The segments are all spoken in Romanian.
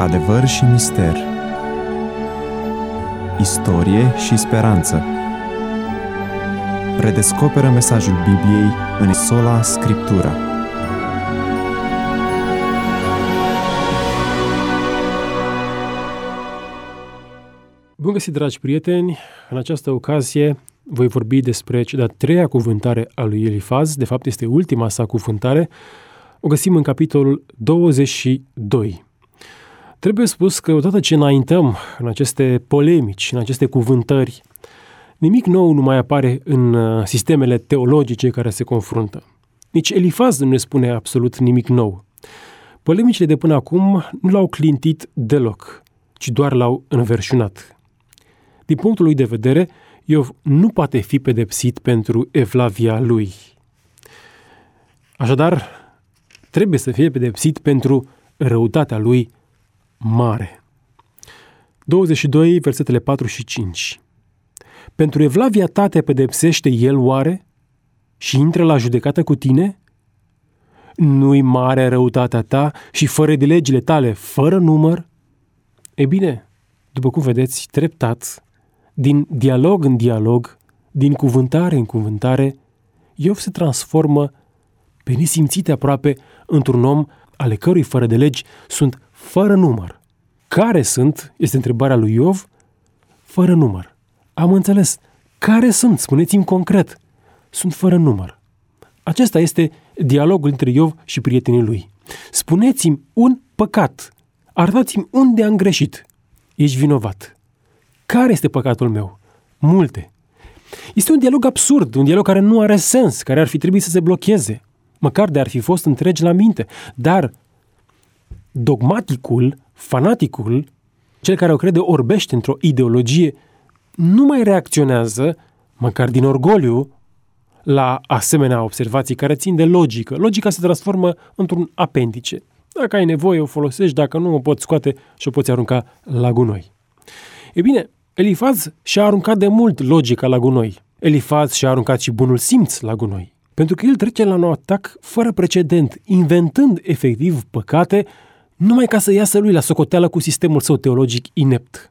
Adevăr și mister, istorie și speranță. Redescoperă mesajul Bibliei în sola Scriptura. Bun găsit, dragi prieteni! În această ocazie voi vorbi despre cea de-a treia cuvântare a lui Elifaz. De fapt, este ultima sa cuvântare. O găsim în capitolul 22. Trebuie spus că odată ce înaintăm în aceste polemici, în aceste cuvântări, nimic nou nu mai apare în sistemele teologice care se confruntă. Nici Elifaz nu ne spune absolut nimic nou. Polemicile de până acum nu l-au clintit deloc, ci doar l-au înverșunat. Din punctul lui de vedere, Iov nu poate fi pedepsit pentru evlavia lui. Așadar, trebuie să fie pedepsit pentru răutatea lui mare. 22, versetele 4 și 5. Pentru evlavia ta te pedepsește el oare și intră la judecată cu tine? Nu-i mare răutatea ta și fără de legile tale fără număr? E bine, după cum vedeți, treptat, din dialog în dialog, din cuvântare în cuvântare, Iov se transformă pe nesimțite aproape într-un om ale cărui fără de legi sunt fără număr. Care sunt, este întrebarea lui Iov, fără număr. Am înțeles. Care sunt? Spuneți-mi concret. Sunt fără număr. Acesta este dialogul între Iov și prietenii lui. Spuneți-mi un păcat. Arătați-mi unde am greșit. Ești vinovat. Care este păcatul meu? Multe. Este un dialog absurd, un dialog care nu are sens, care ar fi trebuit să se blocheze, măcar de ar fi fost întregi la minte. Dar dogmaticul, fanaticul, cel care o crede orbește într-o ideologie, nu mai reacționează, măcar din orgoliu, la asemenea observații care țin de logică. Logica se transformă într-un apendice. Dacă ai nevoie, o folosești, dacă nu, o poți scoate și o poți arunca la gunoi. E bine, Elifaz și-a aruncat de mult logica la gunoi. Elifaz și-a aruncat și bunul simț la gunoi. Pentru că el trece la un atac fără precedent, inventând efectiv păcate, numai ca să iasă lui la socoteală cu sistemul său teologic inept.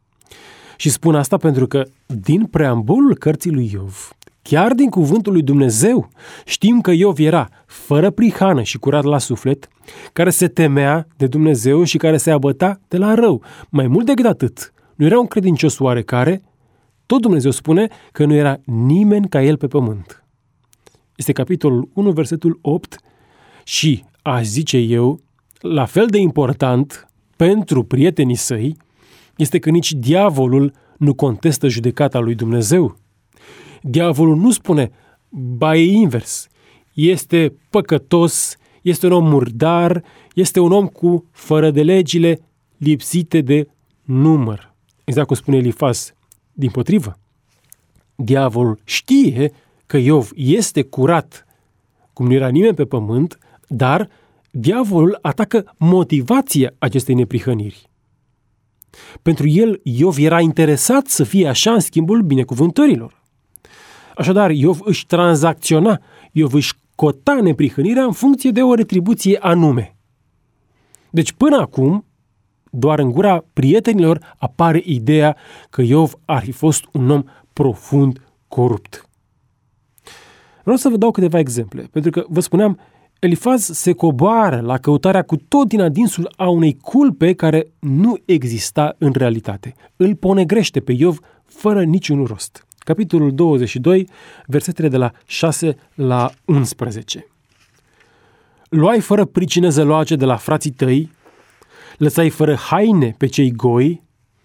Și spun asta pentru că din preambulul cărții lui Iov, chiar din cuvântul lui Dumnezeu, știm că Iov era fără prihană și curat la suflet, care se temea de Dumnezeu și care se abăta de la rău. Mai mult decât atât, nu era un credincios oarecare, tot Dumnezeu spune că nu era nimeni ca el pe pământ. Este capitolul 1, versetul 8 și, aș zice eu, la fel de important pentru prietenii săi, este că nici diavolul nu contestă judecata lui Dumnezeu. Diavolul nu spune, ba e invers, este păcătos, este un om murdar, este un om cu fără de legile lipsite de număr. Exact cum spune Elifaz, dimpotrivă. Diavolul știe că Iov este curat, cum nu era nimeni pe pământ, dar diavolul atacă motivația acestei neprihăniri. Pentru el, Iov era interesat să fie așa în schimbul binecuvântărilor. Așadar, Iov își tranzacționa, Iov își cota neprihănirea în funcție de o retribuție anume. Deci până acum, doar în gura prietenilor apare ideea că Iov ar fi fost un om profund corupt. Vreau să vă dau câteva exemple, pentru că, vă spuneam, Elifaz se coboară la căutarea cu tot din adinsul a unei culpe care nu exista în realitate. Îl ponegrește pe Iov fără niciun rost. Capitolul 22, versetele de la 6 la 11. Luai fără pricină zăloage de la frații tăi, lăsai fără haine pe cei goi,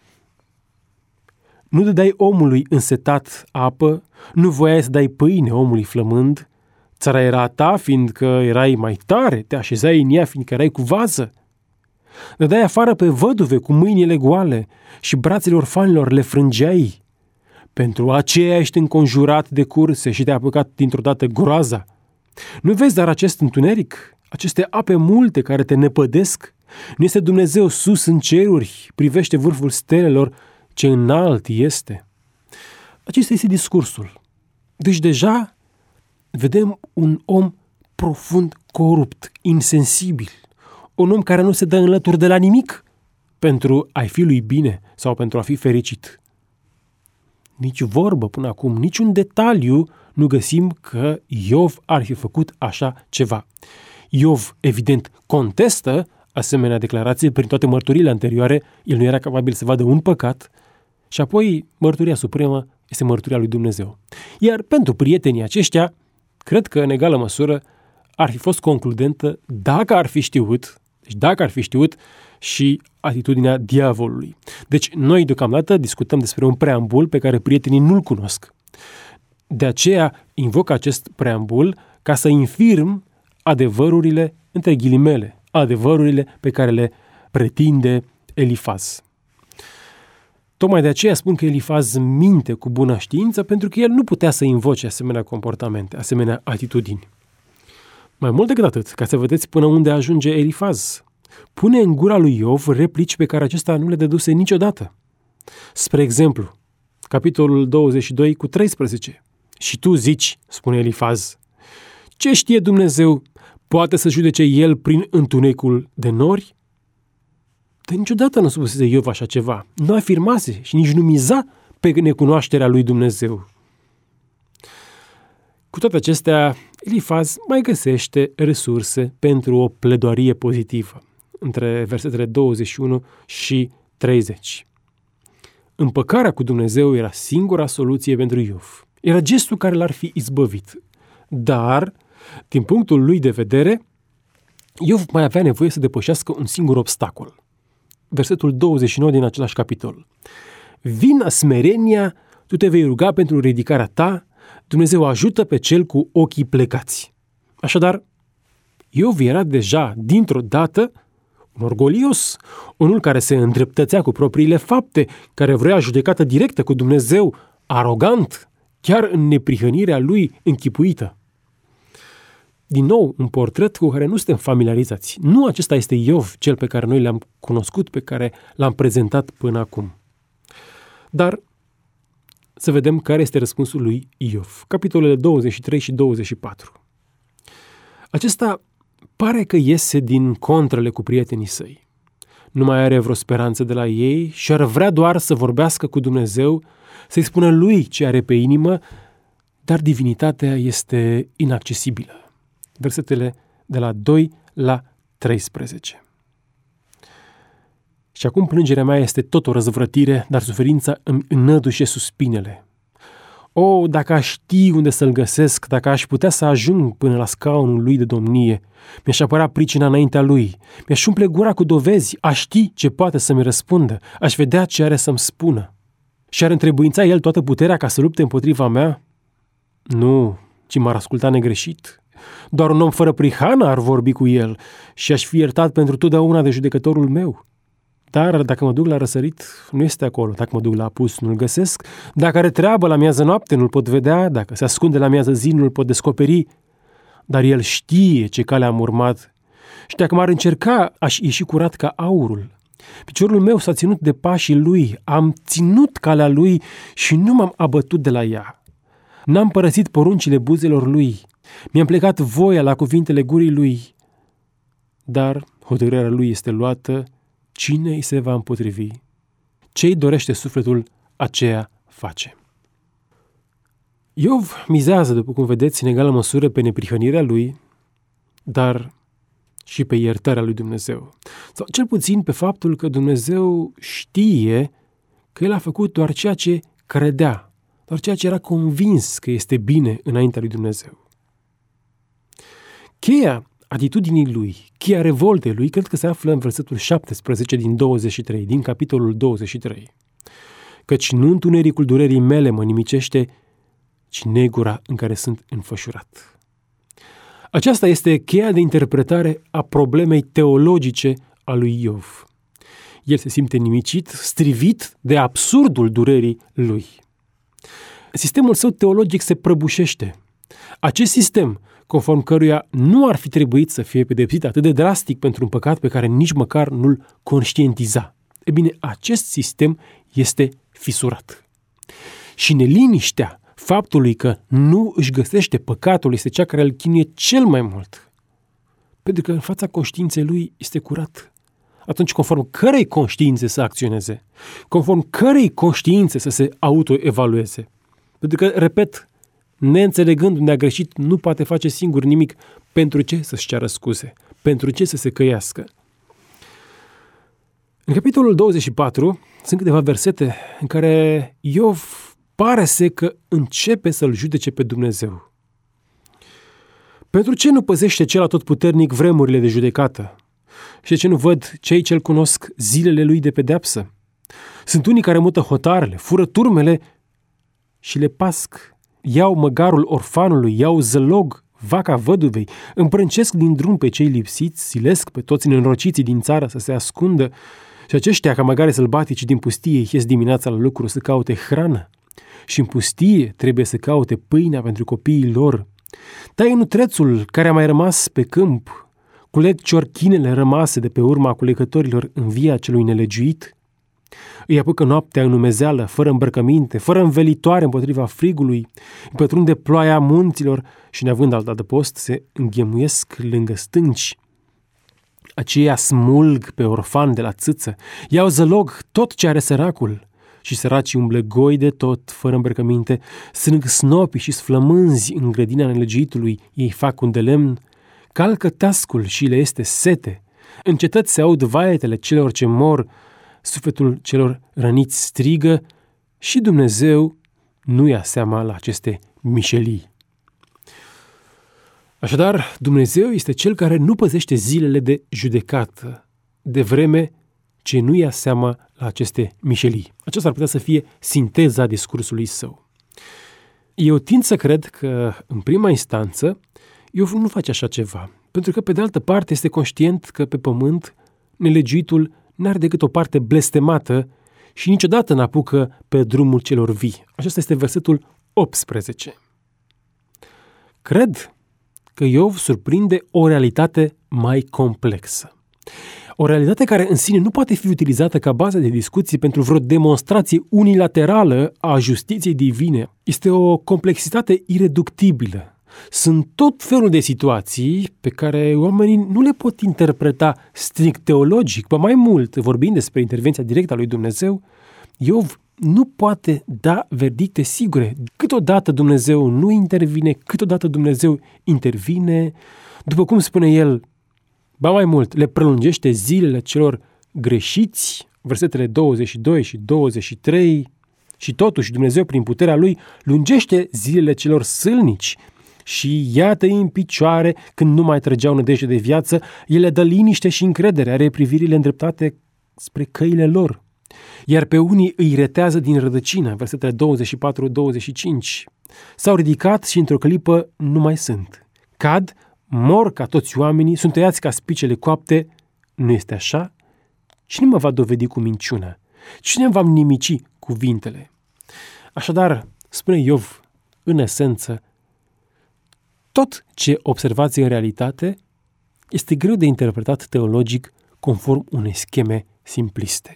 nu dădeai omului însetat apă, nu voiai să dai pâine omului flămând, țara era a ta, fiindcă erai mai tare, te așezai în ea, fiindcă erai cu vază. Dădeai afară pe văduve cu mâinile goale și brațele orfanilor le frângeai. Pentru aceea ești înconjurat de curse și te-a apucat dintr-o dată groaza. Nu vezi dar acest întuneric, aceste ape multe care te năpădesc? Nu este Dumnezeu sus în ceruri, privește vârful stelelor, ce înalt este. Acesta este discursul. Deci deja vedem un om profund corupt, insensibil, un om care nu se dă înlături de la nimic, pentru a-i fi lui bine sau pentru a fi fericit. Nici vorbă până acum, niciun detaliu nu găsim că Iov ar fi făcut așa ceva. Iov, evident, contestă asemenea declarație prin toate mărturiile anterioare. El nu era capabil să vadă un păcat și apoi mărturia supremă este mărturia lui Dumnezeu. Iar pentru prietenii aceștia, cred că în egală măsură ar fi fost concludentă dacă ar fi știut și atitudinea diavolului. Deci noi deocamdată discutăm despre un preambul pe care prietenii nu-l cunosc. De aceea invoc acest preambul ca să infirm adevărurile, între ghilimele, adevărurile pe care le pretinde Elifaz. Tocmai de aceea spun că Elifaz minte cu bună știință, pentru că el nu putea să invoce asemenea comportamente, asemenea atitudini. Mai mult decât atât, ca să vedeți până unde ajunge Elifaz, pune în gura lui Iov replici pe care acesta nu le dăduse niciodată. Spre exemplu, capitolul 22 cu 13. Și tu zici, spune Elifaz, ce știe Dumnezeu? Poate să judece el prin întunericul de nori? Dar niciodată nu spusese Iov așa ceva. Nu afirmase și nici nu miza pe necunoașterea lui Dumnezeu. Cu toate acestea, Elifaz mai găsește resurse pentru o pledoarie pozitivă, între versetele 21 și 30. Împăcarea cu Dumnezeu era singura soluție pentru Iov. Era gestul care l-ar fi izbăvit. Dar, din punctul lui de vedere, Iov mai avea nevoie să depășească un singur obstacol. Versetul 29 din același capitol. Vina smerenia, tu te vei ruga pentru ridicarea ta, Dumnezeu ajută pe cel cu ochii plecați. Așadar, Iov era deja, dintr-o dată, un orgolios, unul care se îndreptățea cu propriile fapte, care vrea judecată directă cu Dumnezeu, arogant, chiar în neprihănirea lui închipuită. Din nou, un portret cu care nu suntem familiarizați. Nu acesta este Iov, cel pe care noi l-am cunoscut, pe care l-am prezentat până acum. Dar să vedem care este răspunsul lui Iov. Capitolele 23 și 24. Acesta pare că iese din contrele cu prietenii săi. Nu mai are vreo speranță de la ei și ar vrea doar să vorbească cu Dumnezeu, să-i spună lui ce are pe inimă, dar divinitatea este inaccesibilă. Versetele de la 2 la 13. Și acum plângerea mea este tot o răzvrătire, dar suferința îmi înădușe suspinele. O, dacă aș ști unde să-l găsesc, dacă aș putea să ajung până la scaunul lui de domnie, mi-aș apăra pricina înaintea lui, mi-aș umple gura cu dovezi, aș ști ce poate să-mi răspundă, aș vedea ce are să-mi spună. Și ar întrebuința el toată puterea ca să lupte împotriva mea? Nu, ci m-ar asculta negreșit. Doar un om fără prihană ar vorbi cu el și aș fi iertat pentru totdeauna de judecătorul meu. Dar dacă mă duc la răsărit, nu este acolo. Dacă mă duc la apus, nu-l găsesc. Dacă are treabă la miază noapte, nu-l pot vedea. Dacă se ascunde la miază zi, nu-l pot descoperi. Dar el știe ce cale am urmat. Și dacă m-ar încerca, aș ieși curat ca aurul. Piciorul meu s-a ținut de pașii lui. Am ținut calea lui și nu m-am abătut de la ea. N-am părăsit poruncile buzelor lui. Mi-am plecat voia la cuvintele gurii lui. Dar hotărârea lui este luată. Cine îi se va împotrivi? Ce-i dorește sufletul, aceea face. Iov mizează, după cum vedeți, în egală măsură pe neprihănirea lui, dar și pe iertarea lui Dumnezeu. Sau cel puțin pe faptul că Dumnezeu știe că el a făcut doar ceea ce credea, doar ceea ce era convins că este bine înaintea lui Dumnezeu. Cheia atitudinii lui, cheia revoltei lui, cred că se află în versetul 17 din 23, din capitolul 23. Căci nu întunericul durerii mele mă nimicește, ci negura în care sunt înfășurat. Aceasta este cheia de interpretare a problemei teologice a lui Iov. El se simte nimicit, strivit de absurdul durerii lui. Sistemul său teologic se prăbușește. Acest sistem, conform căruia nu ar fi trebuit să fie pedepsit atât de drastic pentru un păcat pe care nici măcar nu-l conștientiza. E bine, acest sistem este fisurat. Și neliniștea faptului că nu își găsește păcatul este cea care îl chinuie cel mai mult. Pentru că în fața conștiinței lui este curat. atunci conform cărei conștiințe să acționeze, conform cărei conștiințe să se autoevalueze. Pentru că, repet, neînțelegând unde a greșit, nu poate face singur nimic. Pentru ce să-și ceară scuze? Pentru ce să se căiască? În capitolul 24 sunt câteva versete în care Iov pare că începe să-L judece pe Dumnezeu. Pentru ce nu păzește cel atotputernic vremurile de judecată? Și de ce nu văd cei ce-L cunosc zilele Lui de pedeapsă? Sunt unii care mută hotarele, fură turmele și le pasc, iau măgarul orfanului, iau zălog vaca văduvei, împrâncesc din drum pe cei lipsiți, silesc pe toți nenorociții din țară să se ascundă și aceștia, ca măgare sălbatici din pustie, ies dimineața la lucru să caute hrană și în pustie trebuie să caute pâinea pentru copiii lor. Taie nutrețul care a mai rămas pe câmp, culeg ciorchinele rămase de pe urma culegătorilor în via celui nelegiuit, îi apucă noaptea în umezeală, fără îmbrăcăminte, fără învelitoare împotriva frigului, îi pătrunde ploaia munților și, neavând alt adăpost, se înghemuiesc lângă stânci. Aceia smulg pe orfan de la țâță, iau zălog tot ce are săracul și săracii umblă goi de tot, fără îmbrăcăminte, strâng snopi și sflămânzi în grădina nelegiuitului, ei fac un de lemn, calcă tascul și le este sete, în cetăți se aud vaetele celor ce mor, sufletul celor răniți strigă și Dumnezeu nu ia seama la aceste mișelii. Așadar, Dumnezeu este Cel care nu păzește zilele de judecată, de vreme ce nu ia seama la aceste mișelii. Aceasta ar putea să fie sinteza discursului său. Eu tind să cred că, în prima instanță, Iov nu face așa ceva, pentru că, pe de altă parte, este conștient că pe pământ nelegiuitul n-are decât o parte blestemată și niciodată n-apucă pe drumul celor vii. Acesta este versetul 18. Cred că Iov surprinde o realitate mai complexă. O realitate care în sine nu poate fi utilizată ca bază de discuție pentru vreo demonstrație unilaterală a justiției divine. Este o complexitate ireductibilă. Sunt tot felul de situații pe care oamenii nu le pot interpreta strict teologic, ba mai mult, vorbind despre intervenția directă a lui Dumnezeu, Iov nu poate da verdicte sigure. Câteodată Dumnezeu nu intervine, câteodată Dumnezeu intervine, după cum spune el, ba mai mult, le prelungește zilele celor greșiți, versetele 22 și 23, și totuși Dumnezeu, prin puterea Lui, lungește zilele celor sâlnici și iată-i în picioare când nu mai trăgeau nădejde de viață, El le dă liniște și încredere, are privirile îndreptate spre căile lor. Iar pe unii îi retează din rădăcină, versetele 24-25. S-au ridicat și într-o clipă nu mai sunt. Cad, mor ca toți oamenii, sunt tăiați ca spicele coapte. Nu este așa? Cine mă va dovedi cu minciuna? Cine va nimici cuvintele? Așadar, spune Iov, în esență, tot ce observați în realitate este greu de interpretat teologic conform unei scheme simpliste.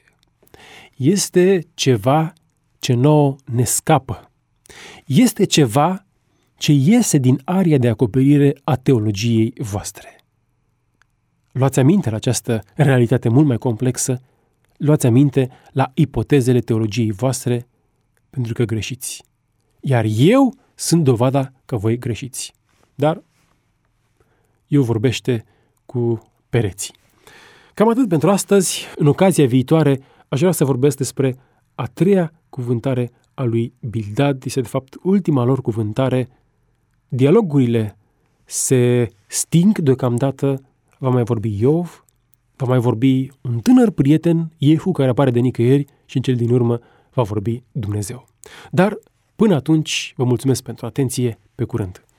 Este ceva ce nouă ne scapă. Este ceva ce iese din aria de acoperire a teologiei voastre. Luați aminte la această realitate mult mai complexă, luați aminte la ipotezele teologiei voastre, pentru că greșiți. Iar eu sunt dovada că voi greșiți. Dar eu vorbește cu pereții. Cam atât pentru astăzi. În ocazia viitoare aș vrea să vorbesc despre a treia cuvântare a lui Bildad. Este de fapt ultima lor cuvântare. Dialogurile se sting deocamdată. Va mai vorbi Iov, va mai vorbi un tânăr prieten, Iehu, care apare de nicăieri și în cel din urmă va vorbi Dumnezeu. Dar până atunci vă mulțumesc pentru atenție. Pe curând!